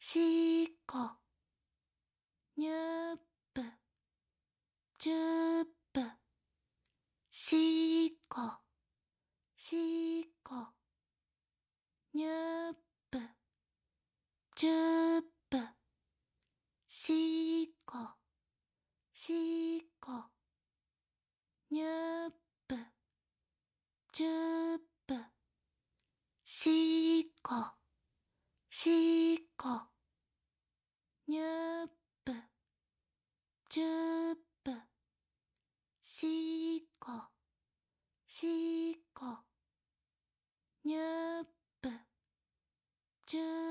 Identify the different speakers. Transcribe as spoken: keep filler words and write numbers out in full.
Speaker 1: しっこ、にゅーっぷ、じゅーっぷ、しっこ、しっこ、にゅーっぷ、じゅーっぷ、しっこ、しっこ、にゅーっぷ、じゅーっぷ、しっこ、しっこ、にゅーっぷ、じゅーっぷ、しっこ、しっこ、にゅーっぷ、じゅーっぷ、